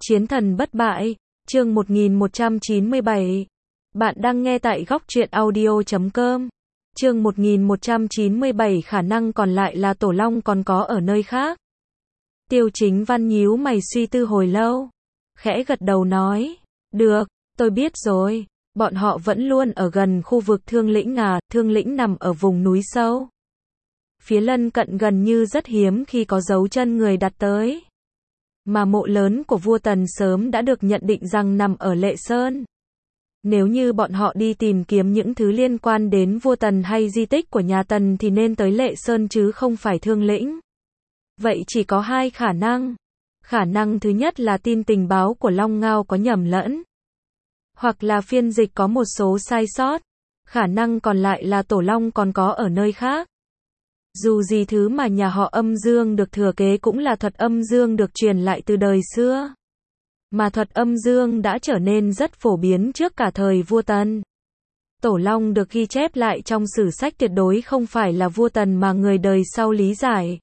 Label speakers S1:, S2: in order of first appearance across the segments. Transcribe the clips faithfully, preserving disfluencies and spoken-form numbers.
S1: Chiến thần bất bại, chương một nghìn một trăm chín mươi bảy. Bạn đang nghe tại góc truyện audio chấm com. Chương một nghìn một trăm chín mươi bảy, khả năng còn lại là Tổ Long còn có ở nơi khác. Tiêu Chính Văn nhíu mày suy tư hồi lâu, khẽ gật đầu nói, được, tôi biết rồi, bọn họ vẫn luôn ở gần khu vực Thương Lĩnh à, Thương Lĩnh nằm ở vùng núi sâu. Phía lân cận gần như rất hiếm khi có dấu chân người đặt tới. Mà mộ lớn của vua Tần sớm đã được nhận định rằng nằm ở Lệ Sơn. Nếu như bọn họ đi tìm kiếm những thứ liên quan đến vua Tần hay di tích của nhà Tần thì nên tới Lệ Sơn chứ không phải Thương Lĩnh. Vậy chỉ có hai khả năng. Khả năng thứ nhất là tin tình báo của Long Ngao có nhầm lẫn. Hoặc là phiên dịch có một số sai sót. Khả năng còn lại là Tổ Long còn có ở nơi khác. Dù gì thứ mà nhà họ Âm Dương được thừa kế cũng là thuật âm dương được truyền lại từ đời xưa. Mà thuật âm dương đã trở nên rất phổ biến trước cả thời vua Tần. Tổ Long được ghi chép lại trong sử sách tuyệt đối không phải là vua Tần mà người đời sau lý giải.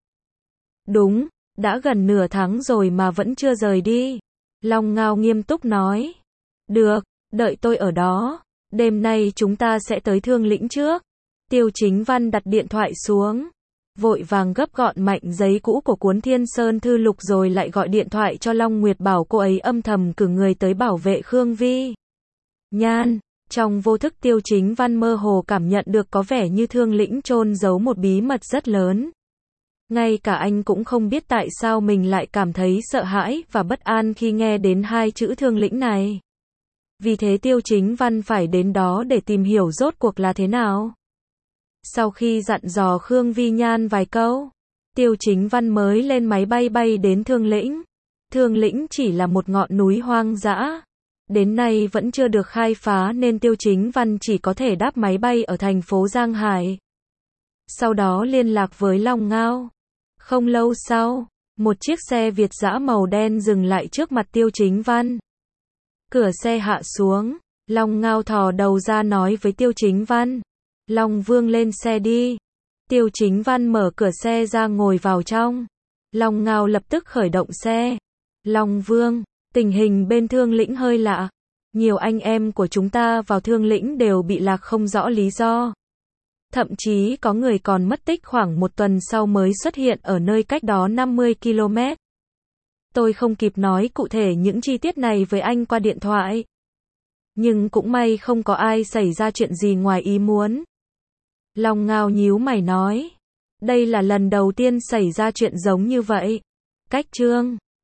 S1: Đúng, đã gần nửa tháng rồi mà vẫn chưa rời đi. Long Ngao nghiêm túc nói. Được, đợi tôi ở đó. Đêm nay chúng ta sẽ tới Thương Lĩnh trước. Tiêu Chính Văn đặt điện thoại xuống. Vội vàng gấp gọn mạnh giấy cũ của cuốn Thiên Sơn Thư Lục rồi lại gọi điện thoại cho Long Nguyệt bảo cô ấy âm thầm cử người tới bảo vệ Khương Vi Nhan. Trong vô thức Tiêu Chính Văn mơ hồ cảm nhận được có vẻ như Thương Lĩnh chôn giấu một bí mật rất lớn. Ngay cả anh cũng không biết tại sao mình lại cảm thấy sợ hãi và bất an khi nghe đến hai chữ Thương Lĩnh này. Vì thế Tiêu Chính Văn phải đến đó để tìm hiểu rốt cuộc là thế nào. Sau khi dặn dò Khương Vi Nhan vài câu, Tiêu Chính Văn mới lên máy bay bay đến Thương Lĩnh. Thương Lĩnh chỉ là một ngọn núi hoang dã. Đến nay vẫn chưa được khai phá nên Tiêu Chính Văn chỉ có thể đáp máy bay ở thành phố Giang Hải. Sau đó liên lạc với Long Ngao. Không lâu sau, một chiếc xe Việt dã màu đen dừng lại trước mặt Tiêu Chính Văn. Cửa xe hạ xuống, Long Ngao thò đầu ra nói với Tiêu Chính Văn. Long Vương lên xe đi. Tiêu Chính Văn mở cửa xe ra ngồi vào trong. Long Ngao lập tức khởi động xe. Long Vương, tình hình bên Thương Lĩnh hơi lạ. Nhiều anh em của chúng ta vào Thương Lĩnh đều bị lạc không rõ lý do. Thậm chí có người còn mất tích khoảng một tuần sau mới xuất hiện ở nơi cách đó năm mươi ki lô mét. Tôi không kịp nói cụ thể những chi tiết này với anh qua điện thoại. Nhưng cũng may không có ai xảy ra chuyện gì ngoài ý muốn. Long Ngao nhíu mày nói. Đây là lần đầu tiên xảy ra chuyện giống như vậy. Cách chương